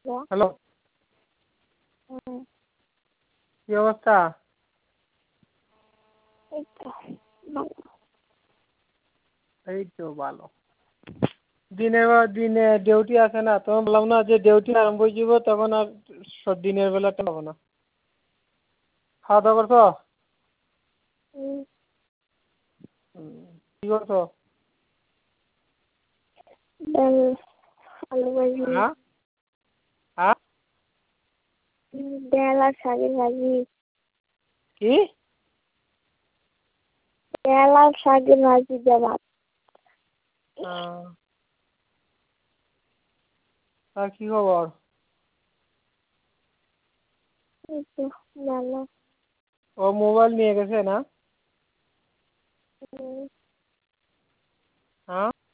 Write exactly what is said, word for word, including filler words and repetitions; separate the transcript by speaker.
Speaker 1: Hello,
Speaker 2: হুম,
Speaker 1: কি অবস্থা?
Speaker 2: এই তো ভালো।
Speaker 1: এই তো ভালো। দিনের বেলা দিনে ডিউটি আছে না, তখন বললাম না যে ডিউটি আরম্ভ হয়ে যাব, তখন আর স- দিনের বেলাটা পাবো না। খাওয়া দাওয়া করছো?
Speaker 2: হুম,
Speaker 1: হুম, কি করছো?
Speaker 2: ডাল, আলু ভাজি,
Speaker 1: হ্যাঁ হ্যাঁ,
Speaker 2: হুম, ডাল আর শাকের ভাজি,
Speaker 1: কি?
Speaker 2: ডাল আর শাকের ভাজি দিয়ে ভাত।
Speaker 1: আহ, আর কি খবর?
Speaker 2: এই তো ভালো।
Speaker 1: ও মোবাইল নিয়ে গেছে না?
Speaker 2: হুম,
Speaker 1: হ্যাঁ,